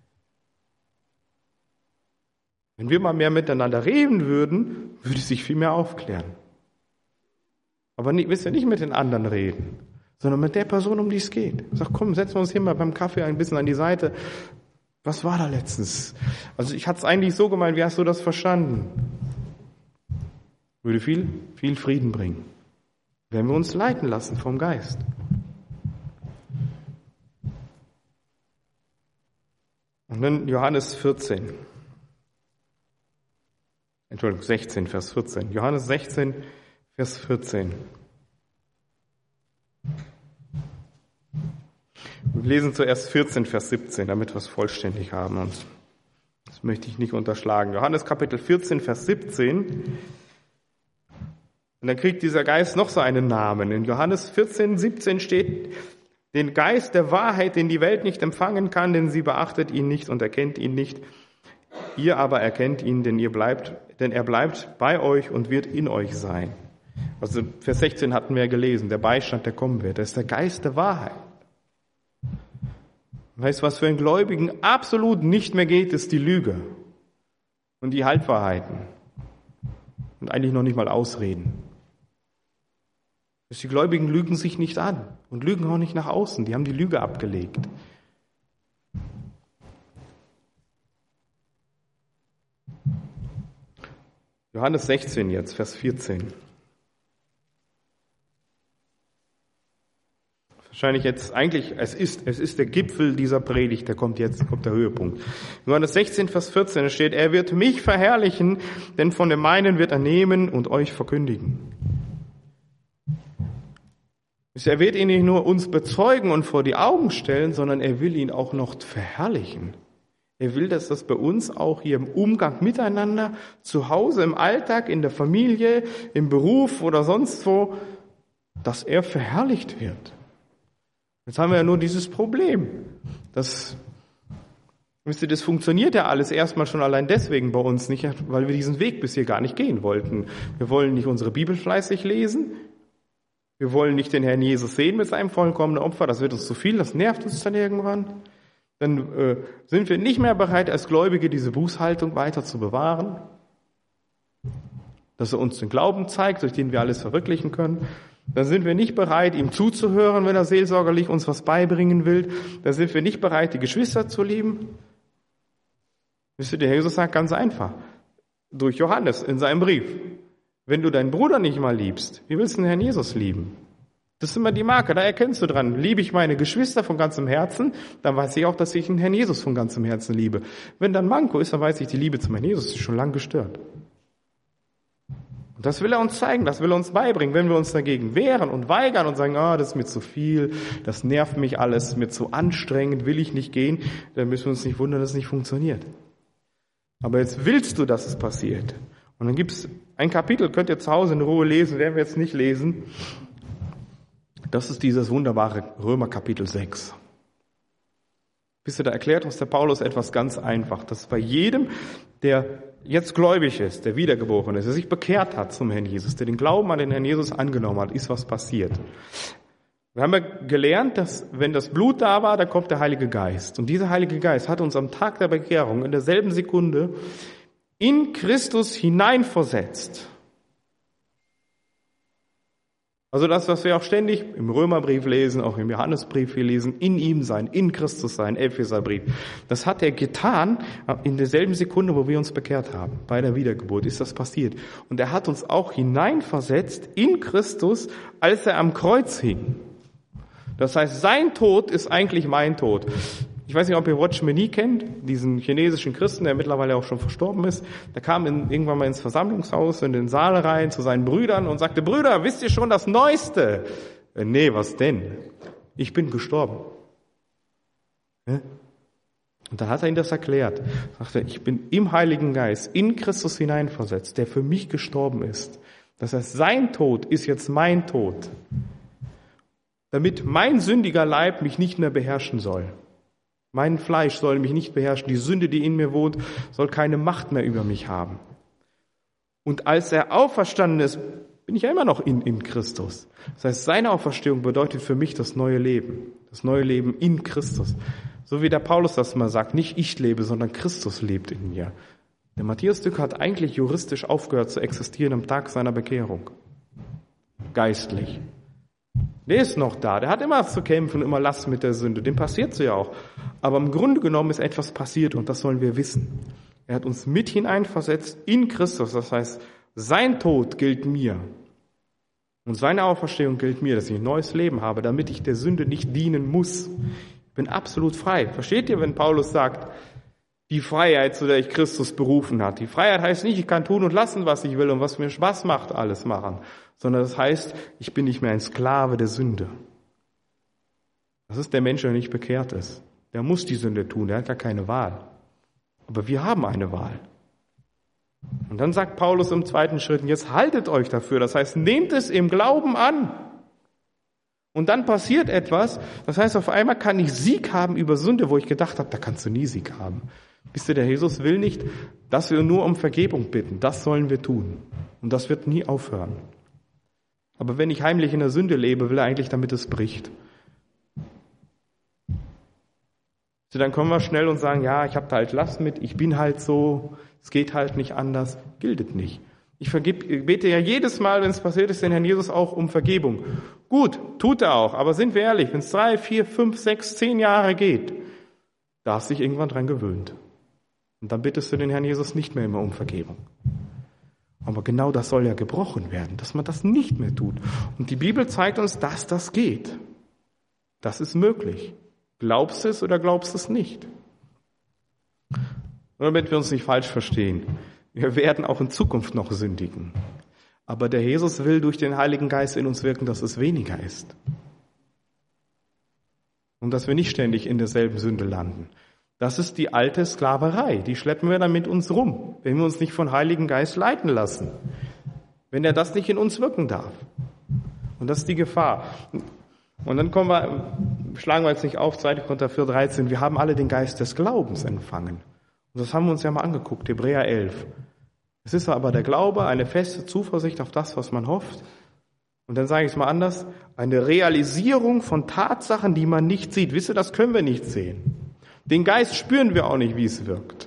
Wenn wir mal mehr miteinander reden würden, würde es sich viel mehr aufklären. Aber wisst ihr, nicht mit den anderen reden, sondern mit der Person, um die es geht. Sag, komm, setzen wir uns hier mal beim Kaffee ein bisschen an die Seite. Was war da letztens? Also ich hatte es eigentlich so gemeint, wie hast du das verstanden? Würde viel Frieden bringen, wenn wir uns leiten lassen vom Geist. Und dann Johannes 16, Vers 14. Johannes 16, Vers 14. Wir lesen zuerst 14, Vers 17, damit wir es vollständig haben. Und das möchte ich nicht unterschlagen. Johannes Kapitel 14, Vers 17. Und dann kriegt dieser Geist noch so einen Namen. In Johannes 14, 17 steht, den Geist der Wahrheit, den die Welt nicht empfangen kann, denn sie beachtet ihn nicht und erkennt ihn nicht. Ihr aber erkennt ihn, denn er bleibt bei euch und wird in euch sein. Also Vers 16 hatten wir ja gelesen, der Beistand, der kommen wird. Das ist der Geist der Wahrheit. Weißt du, was für einen Gläubigen absolut nicht mehr geht, ist die Lüge und die Halbwahrheiten und eigentlich noch nicht mal Ausreden. Die Gläubigen lügen sich nicht an und lügen auch nicht nach außen. Die haben die Lüge abgelegt. Johannes 16 jetzt, Vers 14. Wahrscheinlich jetzt, es ist der Gipfel dieser Predigt, kommt der Höhepunkt. Johannes 16, Vers 14 steht, er wird mich verherrlichen, denn von dem meinen wird er nehmen und euch verkündigen. Er wird ihn nicht nur uns bezeugen und vor die Augen stellen, sondern er will ihn auch noch verherrlichen. Er will, dass das bei uns auch hier im Umgang miteinander, zu Hause, im Alltag, in der Familie, im Beruf oder sonst wo, dass er verherrlicht wird. Jetzt haben wir ja nur dieses Problem. Das funktioniert ja alles erstmal schon allein deswegen bei uns nicht, weil wir diesen Weg bis hier gar nicht gehen wollten. Wir wollen nicht unsere Bibel fleißig lesen. Wir wollen nicht den Herrn Jesus sehen mit seinem vollkommenen Opfer. Das wird uns zu viel, das nervt uns dann irgendwann. Dann sind wir nicht mehr bereit, als Gläubige diese Bußhaltung weiter zu bewahren. Dass er uns den Glauben zeigt, durch den wir alles verwirklichen können. Dann sind wir nicht bereit, ihm zuzuhören, wenn er seelsorgerlich uns was beibringen will. Dann sind wir nicht bereit, die Geschwister zu lieben. Wisst ihr, der Jesus sagt ganz einfach, durch Johannes in seinem Brief, wenn du deinen Bruder nicht mal liebst, wie willst du den Herrn Jesus lieben? Das ist immer die Marke, da erkennst du dran. Liebe ich meine Geschwister von ganzem Herzen, dann weiß ich auch, dass ich den Herrn Jesus von ganzem Herzen liebe. Wenn dann Manko ist, dann weiß ich, die Liebe zum Herrn Jesus ist schon lang gestört. Und das will er uns zeigen, das will er uns beibringen. Wenn wir uns dagegen wehren und weigern und sagen, das ist mir zu viel, das nervt mich alles, mir zu anstrengend, will ich nicht gehen, dann müssen wir uns nicht wundern, dass es nicht funktioniert. Aber jetzt willst du, dass es passiert. Und dann gibt es ein Kapitel, könnt ihr zu Hause in Ruhe lesen, werden wir jetzt nicht lesen. Das ist dieses wunderbare Römer Kapitel 6. Wisst ihr, da erklärt uns der Paulus etwas ganz einfach, dass bei jedem, der jetzt gläubig ist, der wiedergeboren ist, der sich bekehrt hat zum Herrn Jesus, der den Glauben an den Herrn Jesus angenommen hat, ist was passiert. Wir haben ja gelernt, dass wenn das Blut da war, dann kommt der Heilige Geist. Und dieser Heilige Geist hat uns am Tag der Bekehrung in derselben Sekunde in Christus hineinversetzt. Also das, was wir auch ständig im Römerbrief lesen, auch im Johannesbrief hier lesen, in ihm sein, in Christus sein, Epheserbrief. Das hat er getan in derselben Sekunde, wo wir uns bekehrt haben. Bei der Wiedergeburt ist das passiert. Und er hat uns auch hineinversetzt in Christus, als er am Kreuz hing. Das heißt, sein Tod ist eigentlich mein Tod. Ich weiß nicht, ob ihr Watchman Nee kennt, diesen chinesischen Christen, der mittlerweile auch schon verstorben ist. Der kam irgendwann mal ins Versammlungshaus, in den Saal rein zu seinen Brüdern und sagte, Brüder, wisst ihr schon das Neueste? Nee, was denn? Ich bin gestorben. Und dann hat er ihm das erklärt. Er sagte, ich bin im Heiligen Geist in Christus hineinversetzt, der für mich gestorben ist. Das heißt, sein Tod ist jetzt mein Tod. Damit mein sündiger Leib mich nicht mehr beherrschen soll. Mein Fleisch soll mich nicht beherrschen. Die Sünde, die in mir wohnt, soll keine Macht mehr über mich haben. Und als er auferstanden ist, bin ich ja immer noch in Christus. Das heißt, seine Auferstehung bedeutet für mich das neue Leben. Das neue Leben in Christus. So wie der Paulus das mal sagt, nicht ich lebe, sondern Christus lebt in mir. Der Matthias Dücker hat eigentlich juristisch aufgehört zu existieren am Tag seiner Bekehrung. Geistlich. Der ist noch da, der hat immer zu kämpfen, immer Last mit der Sünde, dem passiert so ja auch. Aber im Grunde genommen ist etwas passiert und das sollen wir wissen. Er hat uns mit hineinversetzt in Christus, das heißt, sein Tod gilt mir und seine Auferstehung gilt mir, dass ich ein neues Leben habe, damit ich der Sünde nicht dienen muss. Ich bin absolut frei. Versteht ihr, wenn Paulus sagt, die Freiheit, zu der ich Christus berufen hat. Die Freiheit heißt nicht, ich kann tun und lassen, was ich will und was mir Spaß macht, alles machen. Sondern das heißt, ich bin nicht mehr ein Sklave der Sünde. Das ist der Mensch, der nicht bekehrt ist. Der muss die Sünde tun, der hat gar keine Wahl. Aber wir haben eine Wahl. Und dann sagt Paulus im zweiten Schritt, jetzt haltet euch dafür. Das heißt, nehmt es im Glauben an. Und dann passiert etwas, das heißt, auf einmal kann ich Sieg haben über Sünde, wo ich gedacht habe, da kannst du nie Sieg haben. Wisst ihr, der Jesus will nicht, dass wir nur um Vergebung bitten. Das sollen wir tun. Und das wird nie aufhören. Aber wenn ich heimlich in der Sünde lebe, will er eigentlich, damit es bricht. So, dann kommen wir schnell und sagen, ja, ich habe da halt Last mit, ich bin halt so, es geht halt nicht anders. Gilt nicht. Ich bete ja jedes Mal, wenn es passiert ist, den Herrn Jesus auch um Vergebung. Gut, tut er auch, aber sind wir ehrlich, wenn es 3, 4, 5, 6, 10 Jahre geht, da hast du dich irgendwann dran gewöhnt. Und dann bittest du den Herrn Jesus nicht mehr immer um Vergebung. Aber genau das soll ja gebrochen werden, dass man das nicht mehr tut. Und die Bibel zeigt uns, dass das geht. Das ist möglich. Glaubst du es oder glaubst du es nicht? Nur damit wir uns nicht falsch verstehen. Wir werden auch in Zukunft noch sündigen. Aber der Jesus will durch den Heiligen Geist in uns wirken, dass es weniger ist. und dass wir nicht ständig in derselben Sünde landen. Das ist die alte Sklaverei, die schleppen wir dann mit uns rum, wenn wir uns nicht von Heiligen Geist leiten lassen, wenn er das nicht in uns wirken darf. Und das ist die Gefahr. Und dann schlagen wir jetzt nicht auf, 2. Korinther 4,13, wir haben alle den Geist des Glaubens empfangen. Und das haben wir uns ja mal angeguckt, Hebräer 11. Es ist aber der Glaube, eine feste Zuversicht auf das, was man hofft. Und dann sage ich es mal anders, eine Realisierung von Tatsachen, die man nicht sieht. Wisst ihr, das können wir nicht sehen. Den Geist spüren wir auch nicht, wie es wirkt.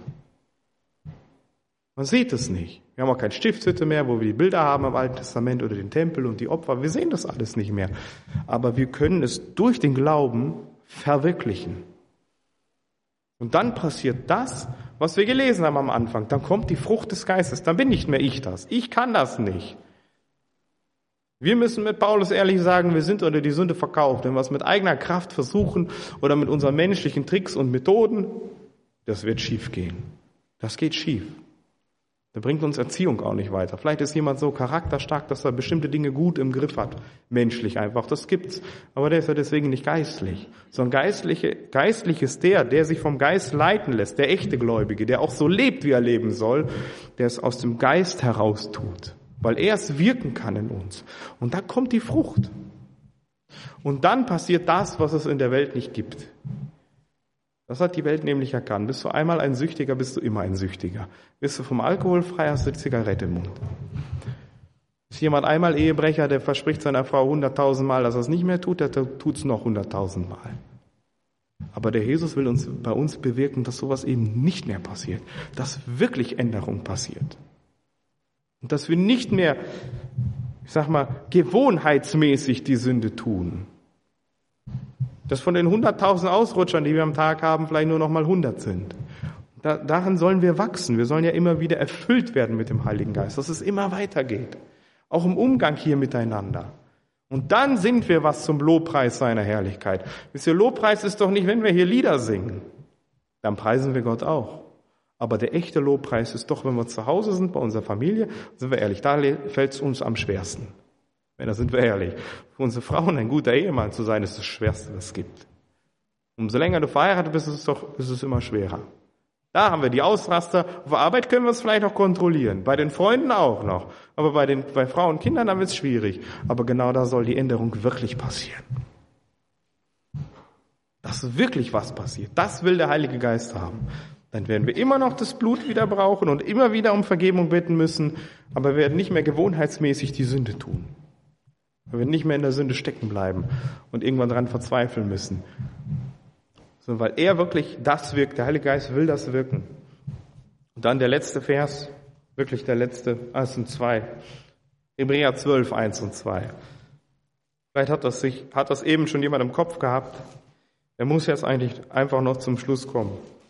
Man sieht es nicht. Wir haben auch keine Stiftshütte mehr, wo wir die Bilder haben im Alten Testament oder den Tempel und die Opfer. Wir sehen das alles nicht mehr. Aber wir können es durch den Glauben verwirklichen. Und dann passiert das, was wir gelesen haben am Anfang. Dann kommt die Frucht des Geistes. Dann bin nicht mehr ich das. Ich kann das nicht. Wir müssen mit Paulus ehrlich sagen, wir sind unter die Sünde verkauft. Wenn wir es mit eigener Kraft versuchen oder mit unseren menschlichen Tricks und Methoden, das wird schief gehen. Das geht schief. Da bringt uns Erziehung auch nicht weiter. Vielleicht ist jemand so charakterstark, dass er bestimmte Dinge gut im Griff hat. Menschlich einfach, das gibt's. Aber der ist ja deswegen nicht geistlich. Sondern geistlich ist der sich vom Geist leiten lässt, der echte Gläubige, der auch so lebt, wie er leben soll, der es aus dem Geist heraus tut. Weil er es wirken kann in uns. Und da kommt die Frucht. Und dann passiert das, was es in der Welt nicht gibt. Das hat die Welt nämlich erkannt. Bist du einmal ein Süchtiger, bist du immer ein Süchtiger. Bist du vom Alkohol frei, hast du die Zigarette im Mund. Ist jemand einmal Ehebrecher, der verspricht seiner Frau 100.000 Mal, dass er es nicht mehr tut, der tut es noch 100.000 Mal. Aber der Jesus will bei uns bewirken, dass sowas eben nicht mehr passiert. Dass wirklich Änderung passiert. Und dass wir nicht mehr, gewohnheitsmäßig die Sünde tun. Dass von den 100.000 Ausrutschern, die wir am Tag haben, vielleicht nur noch mal 100 sind. Daran sollen wir wachsen. Wir sollen ja immer wieder erfüllt werden mit dem Heiligen Geist, dass es immer weitergeht. Auch im Umgang hier miteinander. Und dann sind wir was zum Lobpreis seiner Herrlichkeit. Wisst ihr, Lobpreis ist doch nicht, wenn wir hier Lieder singen. Dann preisen wir Gott auch. Aber der echte Lobpreis ist doch, wenn wir zu Hause sind, bei unserer Familie, sind wir ehrlich, da fällt es uns am schwersten. Da sind wir ehrlich. Für unsere Frauen ein guter Ehemann zu sein, ist das Schwerste, was es gibt. Umso länger du verheiratet bist, ist es immer schwerer. Da haben wir die Ausraster. Auf der Arbeit können wir es vielleicht noch kontrollieren. Bei den Freunden auch noch. Aber bei Frauen und Kindern, da wird es schwierig. Aber genau da soll die Änderung wirklich passieren. Dass wirklich was passiert. Das will der Heilige Geist haben. Dann werden wir immer noch das Blut wieder brauchen und immer wieder um Vergebung bitten müssen. Aber wir werden nicht mehr gewohnheitsmäßig die Sünde tun. Wir werden nicht mehr in der Sünde stecken bleiben und irgendwann dran verzweifeln müssen. Sondern weil er wirklich das wirkt, der Heilige Geist will das wirken. Und dann der letzte Vers, wirklich der letzte, es sind 2. Hebräer 12, 1 und 2. Vielleicht hat das eben schon jemand im Kopf gehabt. Er muss jetzt eigentlich einfach noch zum Schluss kommen.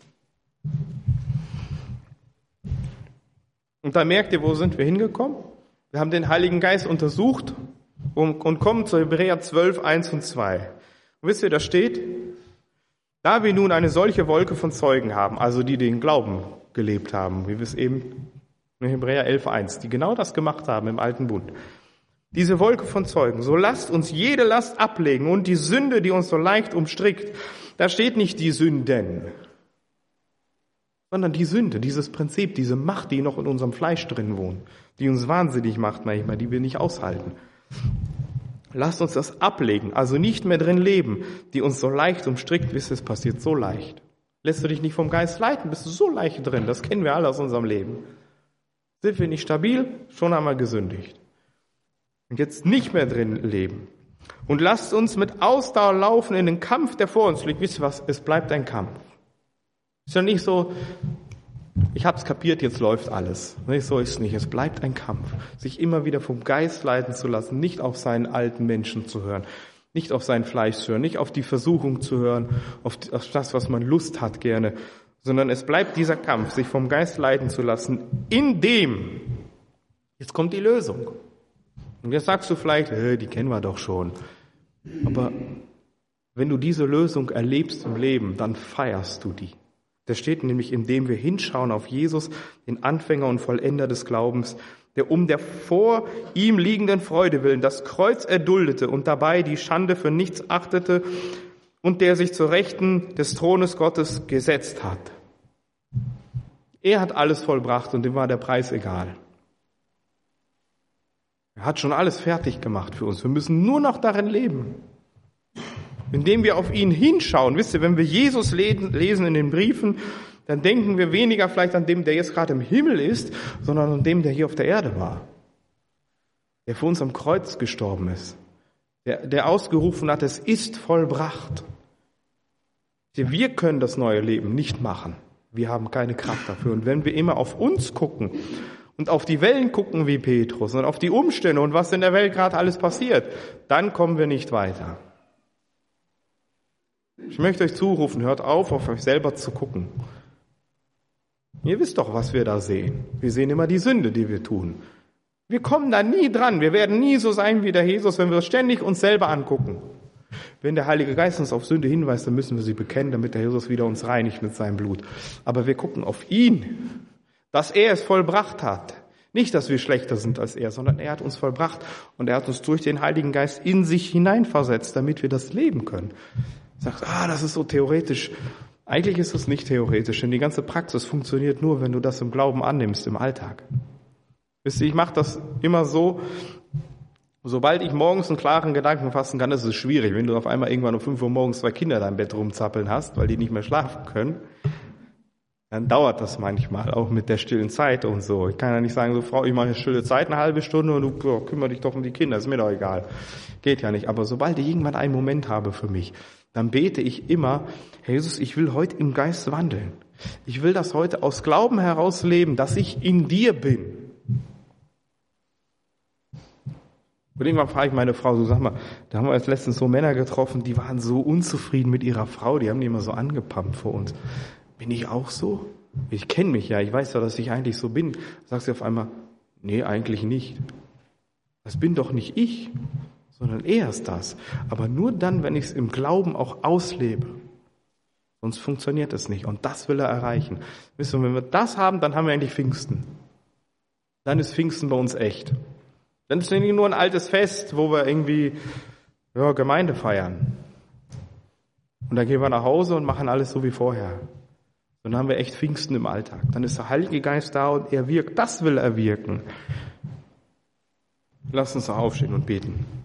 Und da merkt ihr, wo sind wir hingekommen? Wir haben den Heiligen Geist untersucht und kommen zu Hebräer 12, 1 und 2. Und wisst ihr, da steht, da wir nun eine solche Wolke von Zeugen haben, also die den Glauben gelebt haben, wie wir es eben in Hebräer 11, 1, die genau das gemacht haben im Alten Bund. Diese Wolke von Zeugen, so lasst uns jede Last ablegen und die Sünde, die uns so leicht umstrickt. Da steht nicht die Sünden, sondern die Sünde, dieses Prinzip, diese Macht, die noch in unserem Fleisch drin wohnt, die uns wahnsinnig macht manchmal, die wir nicht aushalten. Lasst uns das ablegen, also nicht mehr drin leben, die uns so leicht umstrickt. Wisst ihr, es passiert so leicht. Lässt du dich nicht vom Geist leiten, bist du so leicht drin, das kennen wir alle aus unserem Leben. Sind wir nicht stabil, schon haben wir gesündigt. Und jetzt nicht mehr drin leben. Und lasst uns mit Ausdauer laufen in den Kampf, der vor uns liegt. Wisst ihr was, es bleibt ein Kampf. Ist ja nicht so, ich hab's kapiert, jetzt läuft alles. So ist es nicht. Es bleibt ein Kampf. Sich immer wieder vom Geist leiten zu lassen, nicht auf seinen alten Menschen zu hören, nicht auf sein Fleisch zu hören, nicht auf die Versuchung zu hören, auf das, was man Lust hat gerne, sondern es bleibt dieser Kampf, sich vom Geist leiten zu lassen, in dem, jetzt kommt die Lösung. Und jetzt sagst du vielleicht, die kennen wir doch schon. Aber wenn du diese Lösung erlebst im Leben, dann feierst du die. Das steht nämlich, indem wir hinschauen auf Jesus, den Anfänger und Vollender des Glaubens, der um der vor ihm liegenden Freude willen das Kreuz erduldete und dabei die Schande für nichts achtete und der sich zur Rechten des Thrones Gottes gesetzt hat. Er hat alles vollbracht und dem war der Preis egal. Er hat schon alles fertig gemacht für uns. Wir müssen nur noch darin leben. Indem wir auf ihn hinschauen. Wisst ihr, wenn wir Jesus lesen in den Briefen, dann denken wir weniger vielleicht an dem, der jetzt gerade im Himmel ist, sondern an dem, der hier auf der Erde war. Der für uns am Kreuz gestorben ist. Der ausgerufen hat, es ist vollbracht. Wir können das neue Leben nicht machen. Wir haben keine Kraft dafür. Und wenn wir immer auf uns gucken und auf die Wellen gucken wie Petrus und auf die Umstände und was in der Welt gerade alles passiert, dann kommen wir nicht weiter. Ich möchte euch zurufen, hört auf euch selber zu gucken. Ihr wisst doch, was wir da sehen. Wir sehen immer die Sünde, die wir tun. Wir kommen da nie dran. Wir werden nie so sein wie der Jesus, wenn wir ständig uns selber angucken. Wenn der Heilige Geist uns auf Sünde hinweist, dann müssen wir sie bekennen, damit der Jesus wieder uns reinigt mit seinem Blut. Aber wir gucken auf ihn, dass er es vollbracht hat. Nicht, dass wir schlechter sind als er, sondern er hat uns vollbracht und er hat uns durch den Heiligen Geist in sich hineinversetzt, damit wir das leben können. Sagst, das ist so theoretisch. Eigentlich ist es nicht theoretisch, denn die ganze Praxis funktioniert nur, wenn du das im Glauben annimmst, im Alltag. Wisst ihr, ich mache das immer so, sobald ich morgens einen klaren Gedanken fassen kann, ist es schwierig. Wenn du auf einmal irgendwann um 5 Uhr morgens 2 Kinder in deinem Bett rumzappeln hast, weil die nicht mehr schlafen können, dann dauert das manchmal, auch mit der stillen Zeit und so. Ich kann ja nicht sagen, so Frau, ich mache eine stille Zeit, eine halbe Stunde und du kümmere dich doch um die Kinder, ist mir doch egal. Geht ja nicht. Aber sobald ich irgendwann einen Moment habe für mich, dann bete ich immer, Herr Jesus, ich will heute im Geist wandeln. Ich will das heute aus Glauben heraus leben, dass ich in dir bin. Und irgendwann frage ich meine Frau, so sag mal, da haben wir jetzt letztens so Männer getroffen, die waren so unzufrieden mit ihrer Frau, die haben die immer so angepumpt vor uns. Bin ich auch so? Ich kenne mich ja, ich weiß ja, dass ich eigentlich so bin. Sagt sie auf einmal, nee, eigentlich nicht. Das bin doch nicht ich, sondern er ist das. Aber nur dann, wenn ich es im Glauben auch auslebe. Sonst funktioniert es nicht. Und das will er erreichen. Wisst ihr, wenn wir das haben, dann haben wir endlich Pfingsten. Dann ist Pfingsten bei uns echt. Dann ist es nicht nur ein altes Fest, wo wir irgendwie Gemeinde feiern. Und dann gehen wir nach Hause und machen alles so wie vorher. Dann haben wir echt Pfingsten im Alltag. Dann ist der Heilige Geist da und er wirkt. Das will er wirken. Lasst uns doch aufstehen und beten.